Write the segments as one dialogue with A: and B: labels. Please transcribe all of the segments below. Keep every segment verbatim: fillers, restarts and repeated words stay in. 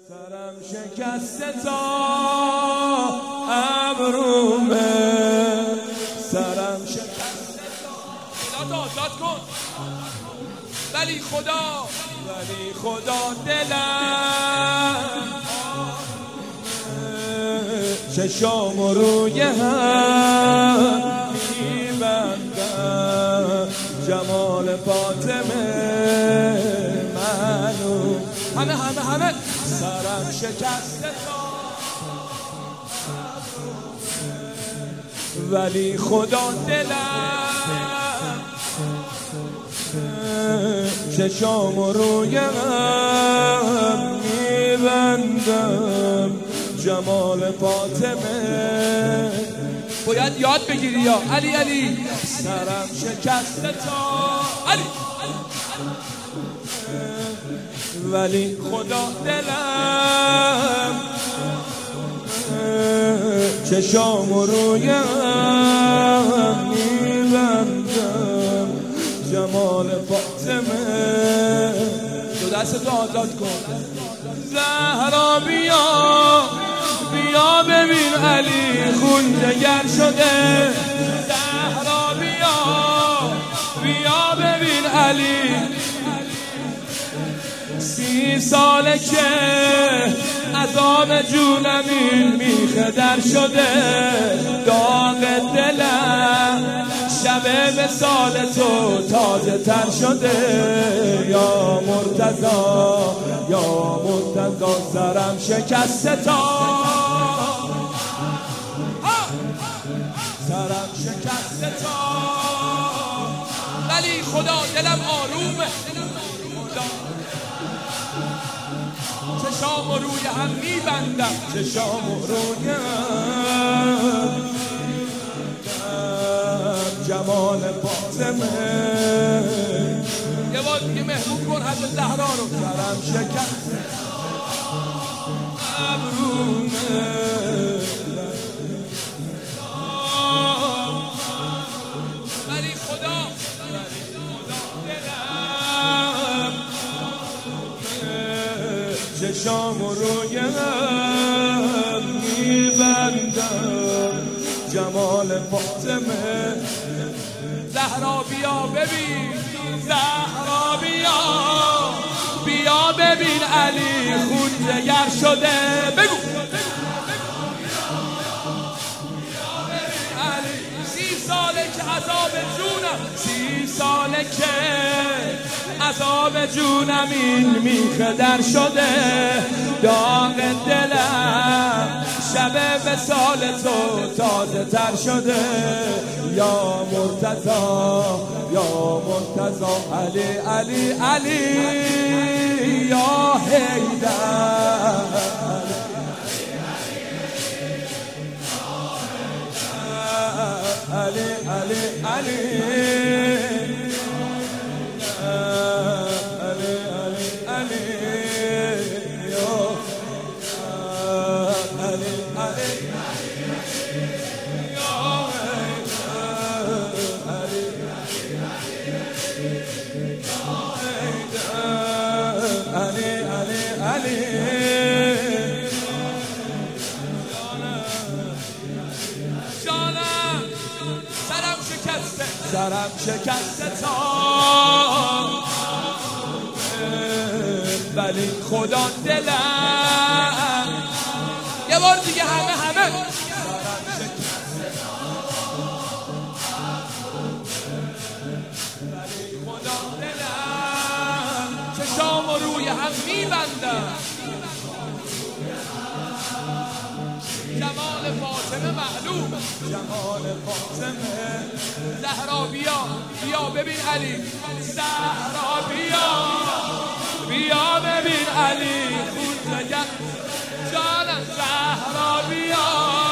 A: سرم شکسته تا ابرومه، سرم شکسته تا
B: خدا آزاد کن، ولی خدا
A: ولی خدا دلم چشام روی هم میبندم، جمال فاطمه منو
B: همه همه همه
A: سرم شکسته تا ولی خدا دلم چشام روی هم میبندم، جمال فاطمه
B: باید یاد بگیری یا علی علی.
A: سرم شکسته تا
B: علی
A: ولی خدا دلم چشام روی هم میبندم، جمال فاطمه
B: دو دستتو آزاد کن.
A: زهرا بیا بیا ببین علی خون جگر شده، زهرا بیا بیا ببین علی سی ساله که عذاب جونم این میخه در شده، داغ دلم شب وصال تو تازه تر شده، یا مرتضا یا مرتضا سرم شکسته تا سرم شکسته تا
B: ولی خدا دلم آرومه، چشام روی هم میبندم،
A: چشام روی هم جمال فاطمه
B: یه بار دیگه محبوب کن حضرت زهرا رو.
A: سرم شکست ابرومه
B: ولی خدا
A: چشام روی هم میبندم، جمال فاطمه
B: زهرا بیا ببین،
A: زهرا بیا بیا ببین علی خون جگر شده، بگو
B: علی سی ساله که عذاب جونم،
A: سی ساله که عذاب جونم این میخه در شده، داغ دلم شب وصال تو تازه تر شده، یا مرتضا یا مرتضا علی علی علی یا حیدر علی علی علی سرم شکسته تا ولی خدا دلم
B: یه بار دیگه همه همه
A: ولی خدا دلم
B: چشام روی هم میبندم، جمال فاطمه معلوم،
A: جمال فاطمه
B: زهرا بیا بیا ببین علی،
A: زهرا بیا بیا ببین علی خون جگر
B: جانم
A: زهرا بیا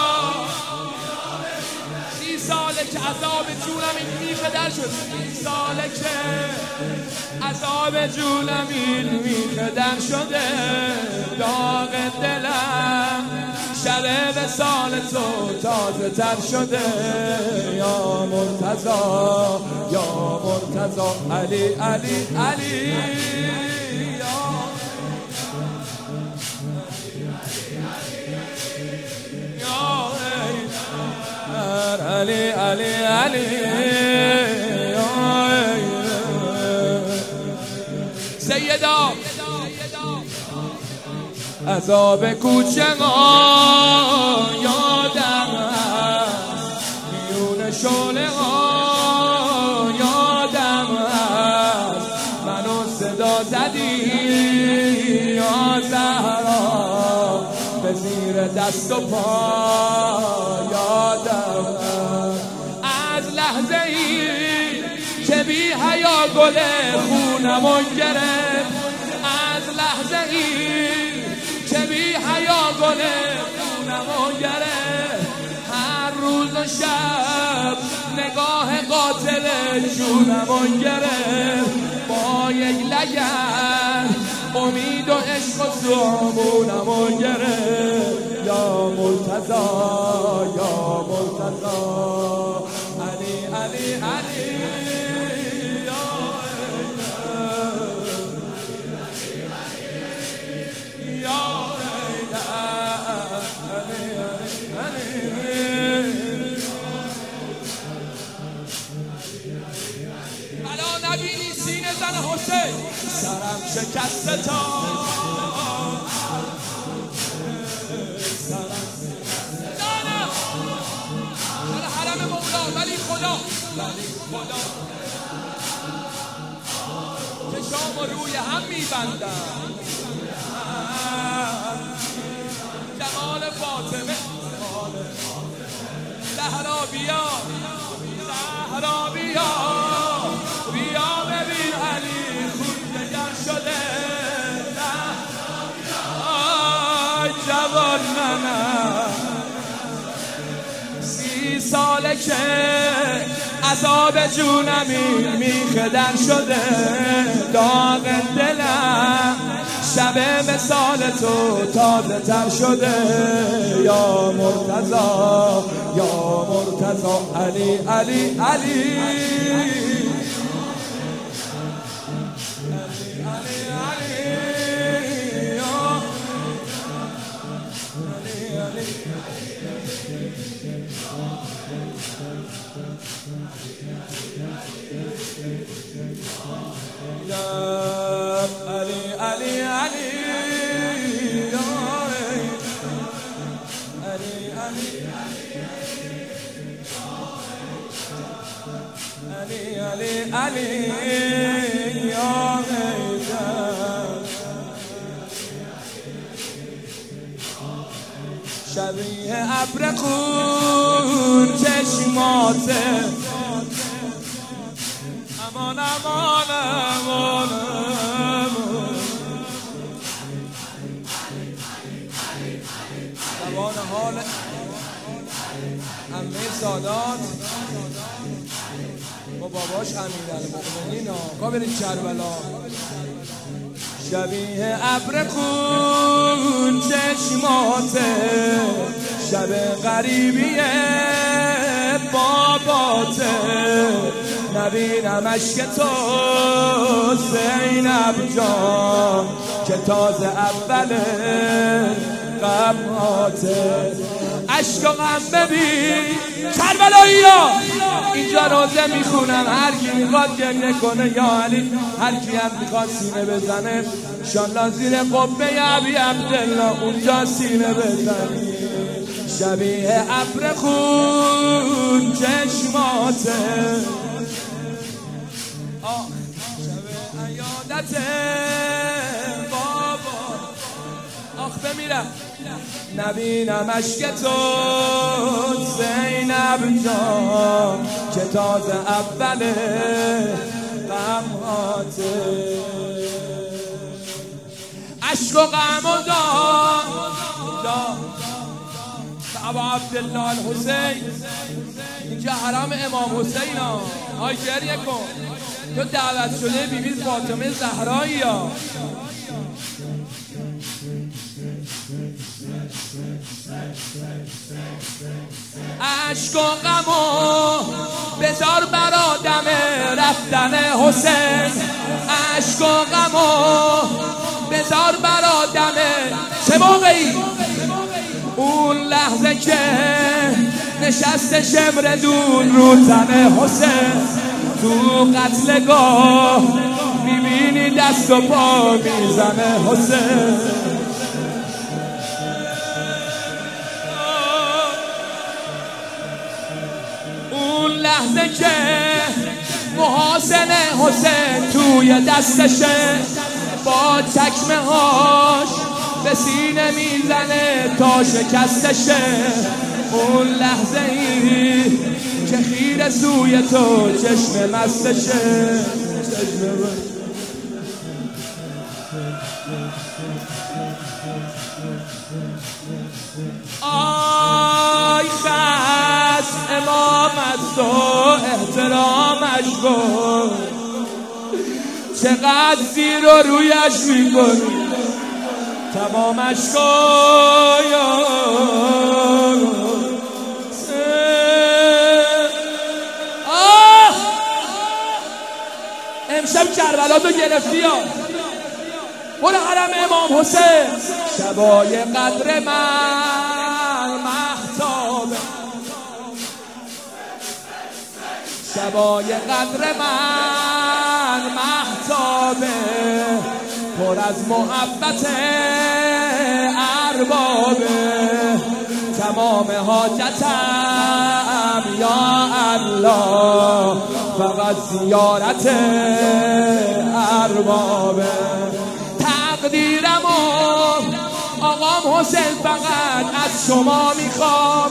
B: سی ساله که عذاب جونم این میخه در شد،
A: سی ساله که عذاب جونم این میخه در شده، داغ دلم شب وصال تو تازه تر شده، یا مرتضا یا مرتضا علی علی علی یا علی علی علی سیدا عذاب کوچه ها یادم هست، میون شعله ها یادم هست، منو صدا زدی یا زهرا به زیر دست و پا یادم هست. از لحظه ای که بی حیا گل خونمو گرفت، از لحظه ای که بی حیا گل خونمو گرفت، هر روز و شب نگاه قاتل جونمو گرفت، با یک لگد امید و عشق و زمونمو گرفت. یا مرتضی یا مرتضی علی علی علی الان نبینی سینه زن حسین سرم شکسته تا جانم در حرم مولا ولی خدا ولی خدا چشام روی هم میبندم، جمال فاطمه زهرا بیا زهرا بیا بیا ببین علی خون جگر شده آی جوان منم سی ساله که عذاب جونمی میخدر شده، داغ دلم شب مثال تو تازه تر شده. یا مرتضی یا مرتضی علی علی علی علی علی علی علی علی یا میدان شبیه ابر خون چشماته امان امان امان امان حال عمه سادات با باباش امیرالمؤمنین ها برید کربلا. شبیه ابر خون چشماته شب غریبیه باباته، نبینم عشق تو زینب جان که تازه اوله غماته. عشق و غم ببین کربلایی ها اینجا روزه میخونم، هر کی میخواد گریه کنه یا علی، هر کی هم میخواد سینه بزنه انشالله زیر قبه ابی عبدالله اونجا سینه بزنی. شبیه ابر خون چشماته آه شب عیادته بابا آخ بمیرم نبینم عشق تو زینب جان که تازه اوله غماته. عشق و غم و داد ابا عبدالله الحسین اینجا حرم امام حسین ها. آی گریه کن تو دعوت شده بیبی فاطمه زهرایی ها. عشق و غمو بذار برا دم رفتن حسین، عشق و غمو بذار برا دم چه موقعی؟ اون لحظه که نشست شمردون رو تن حسین، تو قتلگاه میبینی دست و پا میزنه حسین. اون لحظه که محاسن حسین توی دستشه، با چکمه هاش به سینه میزنه تا شکستشه. اون لحظه ای که خیره سوی تو چشم مستشه. آی خس امامت و احترامش کن، چقدر زیر و رویش میکنی، تمامش کن. آه امشب کربلا تو گرفتی ها. برو حرم امام حسین. شبای قدر من مهتابه، شبای قدر من مهتابه، پر از محبت اربابه. تمام حاجتم یا الله فقط زیارت اربابه. تقدیرمو آقام حسین فقط از شما میخوام،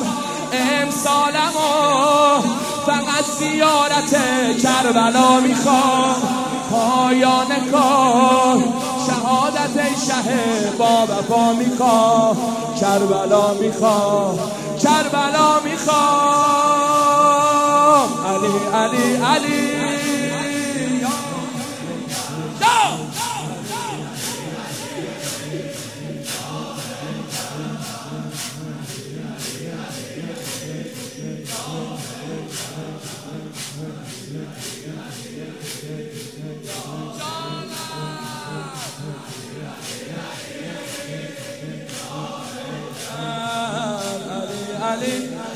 A: امسالمو فقط زیارت کربلا میخوام. پایان کار شهادت شه با وفا میخوام، کربلا میخوام، کربلا میخوام. علی علی علی Ali